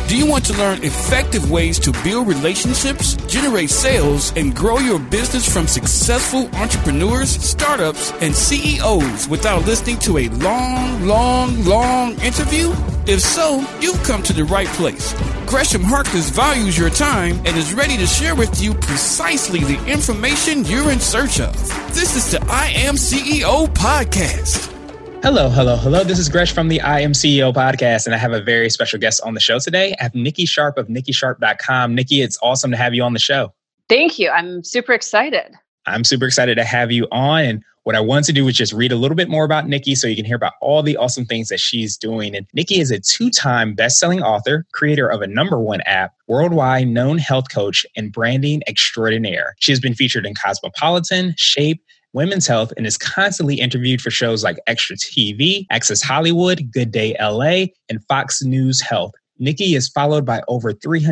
Do you want to learn effective ways to build relationships, generate sales, and grow your business from successful entrepreneurs, startups, and CEOs without listening to a long interview? If so, you've come to the right place. Gresham Harkless values your time and is ready to share with you precisely the information you're in search of. This is the I Am CEO podcast. Hello. This is Gresh from the I Am CEO podcast, and I have a very special guest on the show today. I have Nikki Sharp of NikkiSharp.com. Nikki, it's awesome to have you on the show. Thank you. I'm super excited. I'm super excited to have you on. And what I wanted to do was just read a little bit more about Nikki so you can hear about all the awesome things that she's doing. And Nikki is a 2-time best-selling author, creator of a #1 app, worldwide known health coach, and branding extraordinaire. She has been featured in Cosmopolitan, Shape, Women's Health, and is constantly interviewed for shows like Extra TV, Access Hollywood, Good Day LA, and Fox News Health. Nikki is followed by over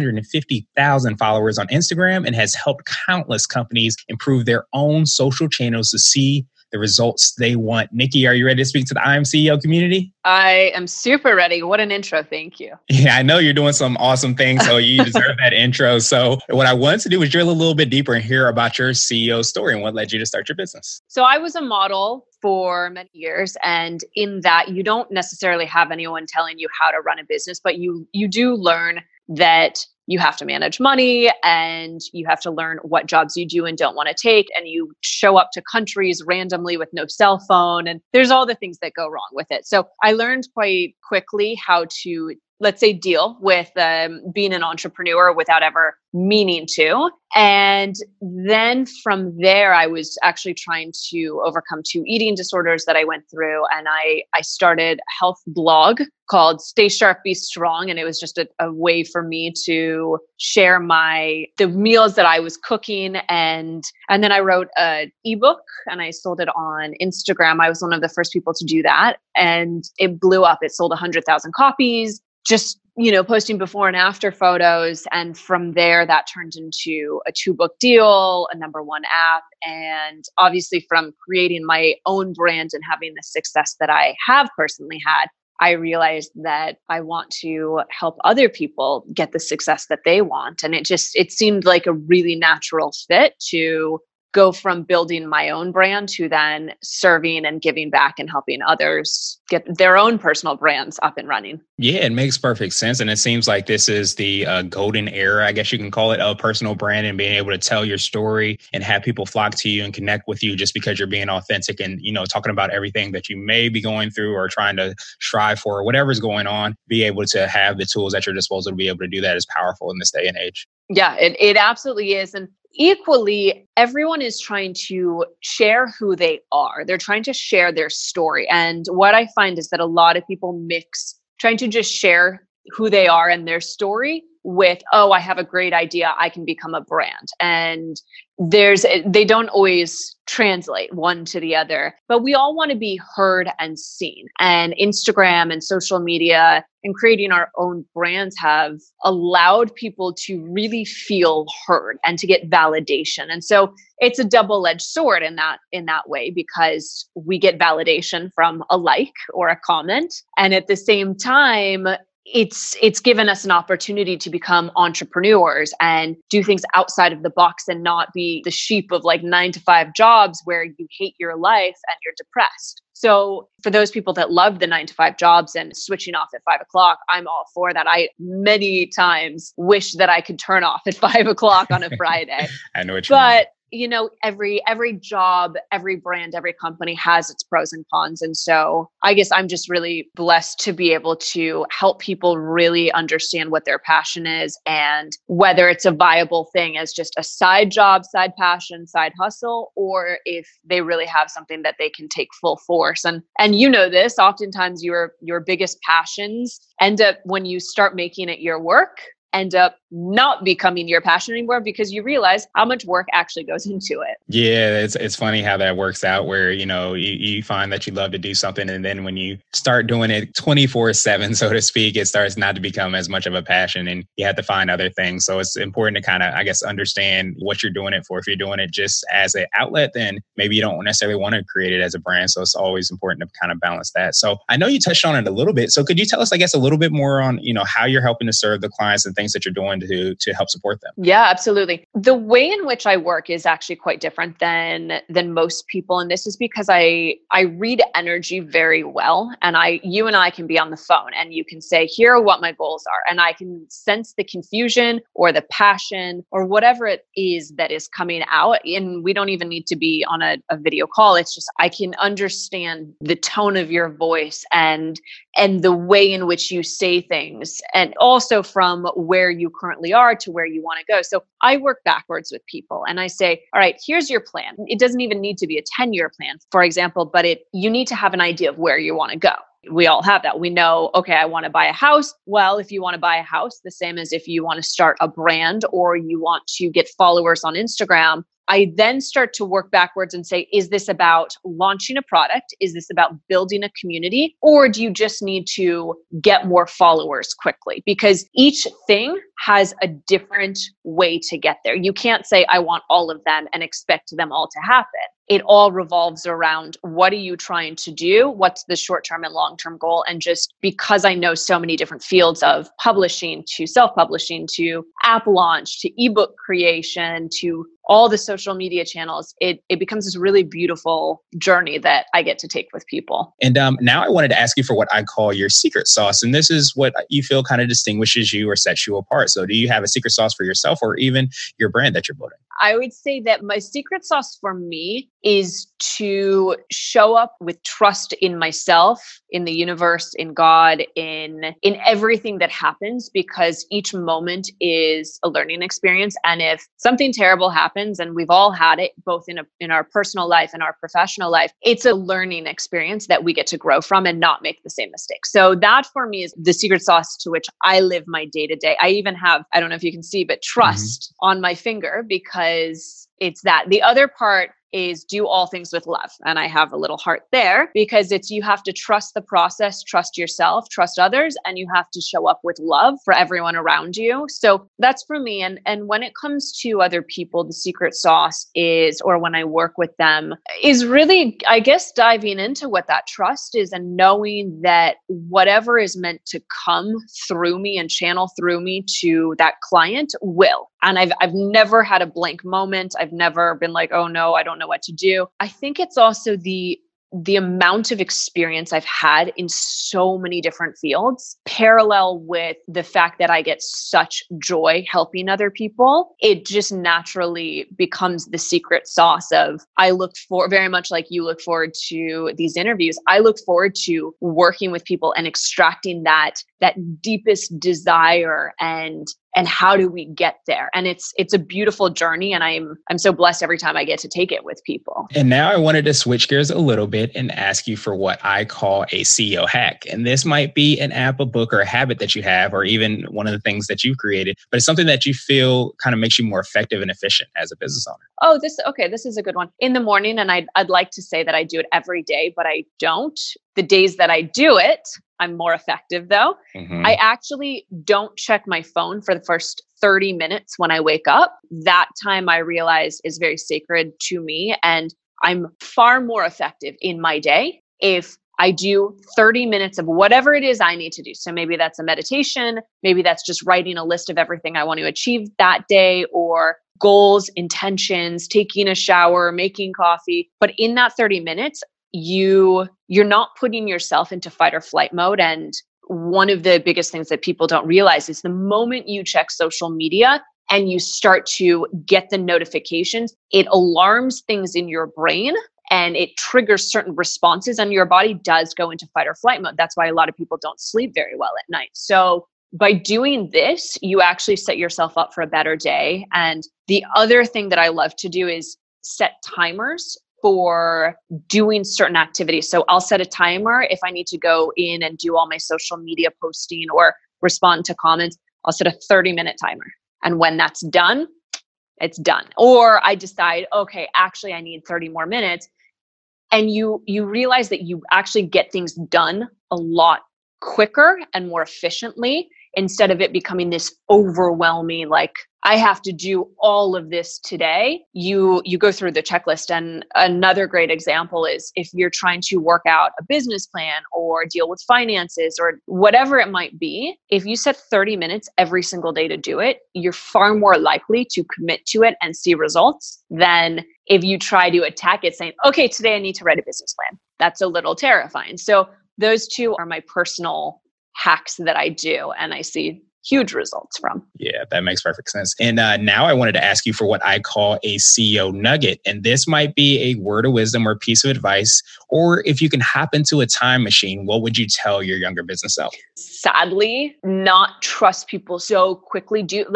350,000 followers on Instagram and has helped countless companies improve their own social channels to see the results they want. Nikki, are you ready to speak to the I Am CEO community? I am super ready. What an intro. Thank you. Yeah, I know you're doing some awesome things, so you deserve that intro. So what I wanted to do was drill a little bit deeper and hear about your CEO story and what led you to start your business. So I was a model for many years, and in that you don't necessarily have anyone telling you how to run a business, but you do learn that you have to manage money and you have to learn what jobs you do and don't want to take. And you show up to countries randomly with no cell phone. And there's all the things that go wrong with it. So I learned quite quickly how to, let's say, deal with being an entrepreneur without ever meaning to. And then from there, I was actually trying to overcome 2 eating disorders that I went through. And I started a health blog called Stay Sharp, Be Strong. And it was just a way for me to share the meals that I was cooking. And then I wrote an ebook and I sold it on Instagram. I was one of the first people to do that. And it blew up. It sold 100,000 copies. Just, posting before and after photos. And from there, that turned into a 2-book deal, a #1 app. And obviously from creating my own brand and having the success that I have personally had, I realized that I want to help other people get the success that they want. And it seemed like a really natural fit to go from building my own brand to then serving and giving back and helping others get their own personal brands up and running. Yeah, it makes perfect sense. And it seems like this is the golden era, I guess you can call it, of personal brand and being able to tell your story and have people flock to you and connect with you just because you're being authentic and, talking about everything that you may be going through or trying to strive for or whatever's going on. Be able to have the tools at your disposal to be able to do that is powerful in this day and age. Yeah, it absolutely is. And equally, everyone is trying to share who they are. They're trying to share their story. And what I find is that a lot of people mix trying to just share who they are and their story with, oh, I have a great idea, I can become a brand. And they don't always translate one to the other, but we all want to be heard and seen. And Instagram and social media and creating our own brands have allowed people to really feel heard and to get validation. And so it's a double-edged sword in that way, because we get validation from a like or a comment. And at the same time, it's given us an opportunity to become entrepreneurs and do things outside of the box and not be the sheep of like 9-to-5 jobs where you hate your life and you're depressed. So for those people that love the 9-to-5 jobs and switching off at 5 o'clock, I'm all for that. I many times wish that I could turn off at 5 o'clock on a Friday. I know what you mean. Every job, every brand, every company has its pros and cons. And so I guess I'm just really blessed to be able to help people really understand what their passion is and whether it's a viable thing as just a side job, side passion, side hustle, or if they really have something that they can take full force. And this, oftentimes your biggest passions end up when you start making it your work. end up not becoming your passion anymore because you realize how much work actually goes into it. Yeah, it's funny how that works out where, you find that you love to do something. And then when you start doing it 24/7, so to speak, it starts not to become as much of a passion and you have to find other things. So it's important to kind of, I guess, understand what you're doing it for. If you're doing it just as an outlet, then maybe you don't necessarily want to create it as a brand. So it's always important to kind of balance that. So I know you touched on it a little bit. So could you tell us, I guess, a little bit more on, how you're helping to serve the clients and things that you're doing to help support them? Yeah, absolutely. The way in which I work is actually quite different than most people. And this is because I read energy very well. And you and I can be on the phone and you can say, here are what my goals are. And I can sense the confusion or the passion or whatever it is that is coming out. And we don't even need to be on a video call. It's just, I can understand the tone of your voice and the way in which you say things, and also from where you currently are to where you want to go. So I work backwards with people and I say, all right, here's your plan. It doesn't even need to be a 10-year plan, for example, but you need to have an idea of where you want to go. We all have that. We know, okay, I want to buy a house. Well, if you want to buy a house, the same as if you want to start a brand or you want to get followers on Instagram, I then start to work backwards and say, is this about launching a product? Is this about building a community? Or do you just need to get more followers quickly? Because each thing has a different way to get there. You can't say, I want all of them and expect them all to happen. It all revolves around what are you trying to do? What's the short-term and long-term goal? And just because I know so many different fields of publishing to self-publishing to app launch to ebook creation to all the social media channels, it becomes this really beautiful journey that I get to take with people. And now I wanted to ask you for what I call your secret sauce. And this is what you feel kind of distinguishes you or sets you apart. So do you have a secret sauce for yourself or even your brand that you're building? I would say that my secret sauce for me is to show up with trust in myself, in the universe, in God, in everything that happens, because each moment is a learning experience. And if something terrible happens, and we've all had it, both in our personal life and our professional life, it's a learning experience that we get to grow from and not make the same mistake. So that for me is the secret sauce to which I live my day to day. I even have, I don't know if you can see, but trust on my finger, because it's that. The other part is do all things with love. And I have a little heart there because you have to trust the process, trust yourself, trust others, and you have to show up with love for everyone around you. So that's for me. And when it comes to other people, the secret sauce is, or when I work with them, is really, I guess, diving into what that trust is and knowing that whatever is meant to come through me and channel through me to that client will. And I've never had a blank moment. I've never been like, oh no, I don't know what to do. I think it's also the amount of experience I've had in so many different fields, parallel with the fact that I get such joy helping other people. It just naturally becomes the secret sauce of, I look for, very much like you look forward to these interviews, I look forward to working with people and extracting that deepest desire and how do we get there? And it's a beautiful journey, and I'm so blessed every time I get to take it with people. And now I wanted to switch gears a little bit and ask you for what I call a CEO hack. And this might be an app, a book, or a habit that you have, or even one of the things that you've created, but it's something that you feel kind of makes you more effective and efficient as a business owner. Oh, this is a good one. In the morning, and I'd like to say that I do it every day, but I don't. The days that I do it, I'm more effective though. I actually don't check my phone for the first 30 minutes when I wake up. That time I realize is very sacred to me, and I'm far more effective in my day if I do 30 minutes of whatever it is I need to do. So maybe that's a meditation, maybe that's just writing a list of everything I want to achieve that day, or goals, intentions, taking a shower, making coffee. But in that 30 minutes, you're not putting yourself into fight or flight mode. And one of the biggest things that people don't realize is the moment you check social media and you start to get the notifications, it alarms things in your brain and it triggers certain responses, and your body does go into fight or flight mode. That's why a lot of people don't sleep very well at night. So by doing this, you actually set yourself up for a better day. And the other thing that I love to do is set timers for doing certain activities. So I'll set a timer if I need to go in and do all my social media posting or respond to comments. I'll set a 30-minute timer. And when that's done, it's done. Or I decide, okay, actually I need 30 more minutes. And you realize that you actually get things done a lot quicker and more efficiently, instead of it becoming this overwhelming, like, I have to do all of this today. You go through the checklist. And another great example is if you're trying to work out a business plan or deal with finances or whatever it might be, if you set 30 minutes every single day to do it, you're far more likely to commit to it and see results than if you try to attack it saying, okay, today I need to write a business plan. That's a little terrifying. So those two are my personal hacks that I do, and I see huge results from. Yeah, that makes perfect sense. And now I wanted to ask you for what I call a CEO nugget. And this might be a word of wisdom or piece of advice, or if you can hop into a time machine, what would you tell your younger business self? Sadly, not trust people so quickly. Do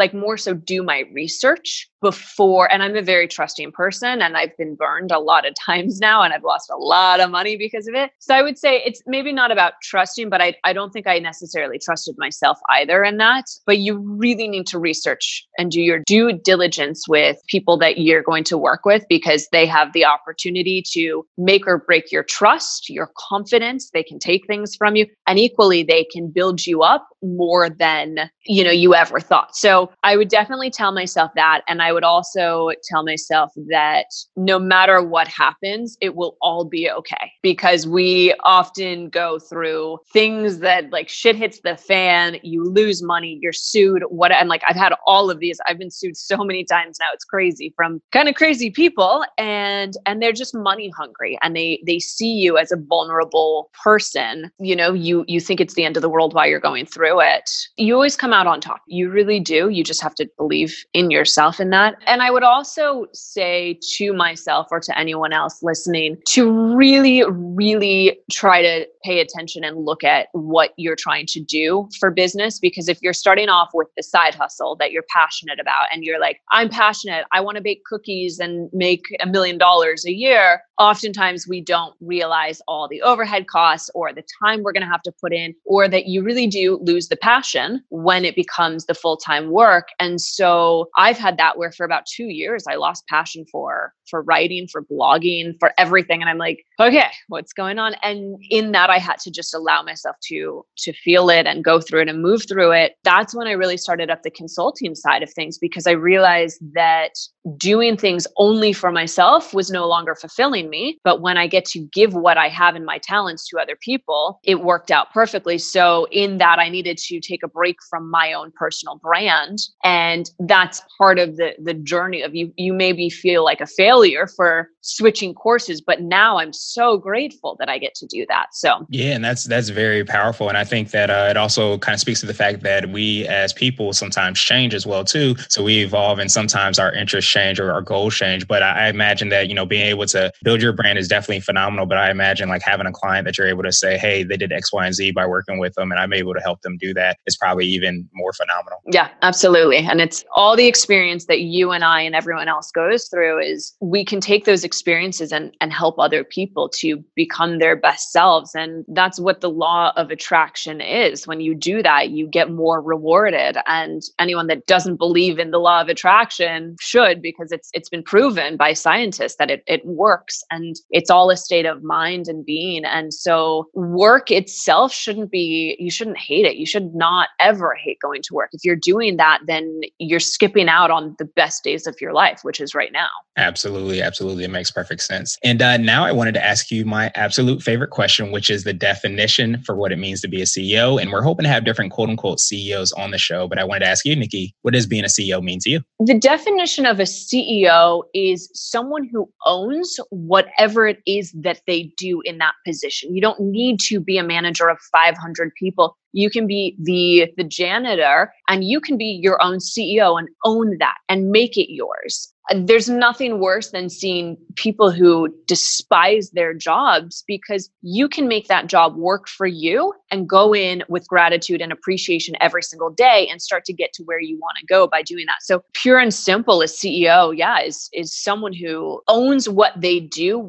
my research before. And I'm a very trusting person, and I've been burned a lot of times now, and I've lost a lot of money because of it. So I would say it's maybe not about trusting, but I don't think I necessarily trusted myself either in that. But you really need to research and do your due diligence with people that you're going to work with, because they have the opportunity to make or break your trust, your confidence. They can take things from you, and equally they can build you up more than you ever thought. So I would definitely tell myself that. And I would also tell myself that no matter what happens, it will all be okay, because we often go through things that, like, shit hits the fan, you lose money, you're sued, and like, I've had all of these. I've been sued so many times now. It's crazy, from kind of crazy people, and they're just money hungry, and they see you as a vulnerable person. You think it's the end of the world while you're going through it. You always come out on top. You really do. You just have to believe in yourself in that. And I would also say to myself, or to anyone else listening, to really, really try to pay attention and look at what you're trying to do for business. Because if you're starting off with the side hustle that you're passionate about, and you're like, I'm passionate, I want to bake cookies and make $1 million a year, oftentimes we don't realize all the overhead costs or the time we're going to have to put in, or that you really do lose the passion when it becomes the full-time work. And so I've had that where for about 2 years, I lost passion for writing, for blogging, for everything. And I'm like, okay, what's going on? And in that, I had to just allow myself to feel it and go through it and move through it. That's when I really started up the consulting side of things, because I realized that doing things only for myself was no longer fulfilling me. But when I get to give what I have in my talents to other people, it worked out perfectly. So in that, I needed to take a break from my own personal brand. And that's part of the journey of you maybe feel like a failure for switching courses, but now I'm so grateful that I get to do that. So yeah, and that's very powerful. And I think that it also kind of speaks to the fact that we as people sometimes change as well too. So we evolve, and sometimes our interests change or our goals change. But I imagine that, being able to build your brand is definitely phenomenal. But I imagine like having a client that you're able to say, hey, they did X, Y, and Z by working with them, and I'm able to help them do that, is probably even more phenomenal. Yeah, absolutely. And it's all the experience that you and I and everyone else goes through, is we can take those experiences and help other people to become their best selves. And that's what the law of attraction is. When you do that, you get more rewarded. And anyone that doesn't believe in the law of attraction should, because it's been proven by scientists that it works, and it's all a state of mind and being. And so work itself you shouldn't hate it. You should not ever hate going to work. If you're doing that, then you're skipping out on the best days of your life, which is right now. Absolutely. Absolutely. It makes perfect sense. And now I wanted to ask you my absolute favorite question, which is the definition for what it means to be a CEO. And we're hoping to have different quote unquote CEOs on the show. But I wanted to ask you, Nikki, what does being a CEO mean to you? The definition of a CEO is someone who owns whatever it is that they do in that position. You don't need to be a manager of 500 people. You can be the janitor, and you can be your own CEO and own that and make it yours. There's nothing worse than seeing people who despise their jobs, because you can make that job work for you and go in with gratitude and appreciation every single day and start to get to where you want to go by doing that. So pure and simple, a CEO, is someone who owns what they do with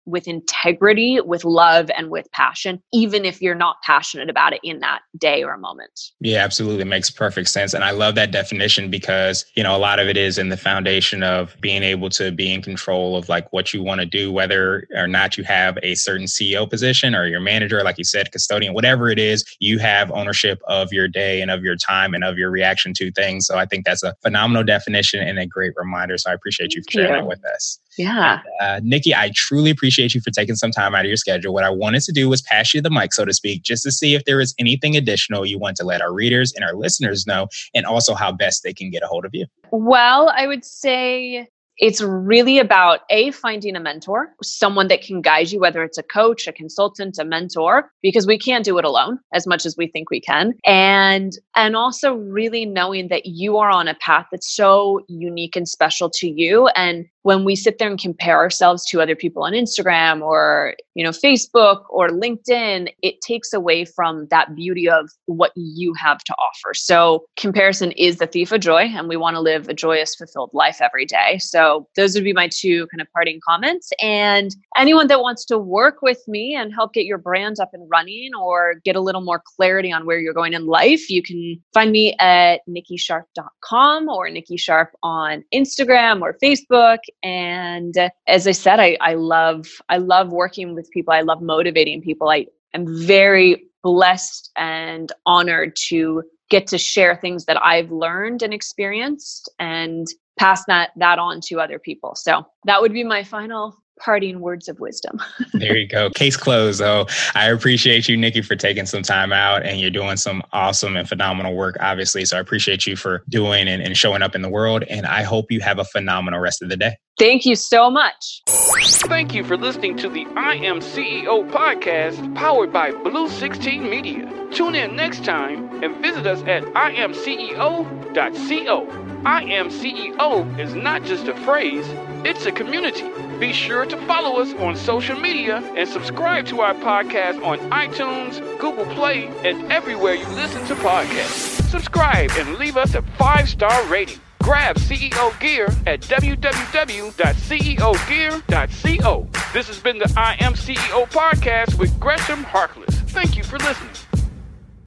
with integrity, with love, and with passion, even if you're not passionate about it in that day or moment. Yeah, absolutely. It makes perfect sense. And I love that definition because, a lot of it is in the foundation of being able to be in control of like what you want to do, whether or not you have a certain CEO position or your manager, like you said, custodian, whatever it is, you have ownership of your day and of your time and of your reaction to things. So I think that's a phenomenal definition and a great reminder. So I appreciate you for sharing that with us. Yeah. Nikki, I truly appreciate you for taking some time out of your schedule. What I wanted to do was pass you the mic, so to speak, just to see if there is anything additional you want to let our readers and our listeners know, and also how best they can get a hold of you. Well, I would say it's really about finding a mentor, someone that can guide you, whether it's a coach, a consultant, a mentor, because we can't do it alone as much as we think we can. And also really knowing that you are on a path that's so unique and special to you. And when we sit there and compare ourselves to other people on Instagram or, Facebook or LinkedIn, it takes away from that beauty of what you have to offer. So comparison is the thief of joy, and we want to live a joyous, fulfilled life every day. So those would be my two kind of parting comments. And anyone that wants to work with me and help get your brand up and running or get a little more clarity on where you're going in life, you can find me at nikkisharp.com or Nikki Sharp on Instagram or Facebook. And as I said, I love working with people. I love motivating people. I am very blessed and honored to get to share things that I've learned and experienced and pass that on to other people. So that would be my final parting words of wisdom. There you go. Case closed, though. I appreciate you, Nikki, for taking some time out, and you're doing some awesome and phenomenal work, obviously. So I appreciate you for doing and showing up in the world. And I hope you have a phenomenal rest of the day. Thank you so much. Thank you for listening to the I Am CEO podcast powered by Blue 16 Media. Tune in next time and visit us at imceo.co. I Am CEO is not just a phrase, it's a community. Be sure to follow us on social media and subscribe to our podcast on iTunes, Google Play, and everywhere you listen to podcasts. Subscribe and leave us a 5-star rating. Grab CEO Gear at www.ceogear.co. This has been the I Am CEO podcast with Gresham Harkless. Thank you for listening.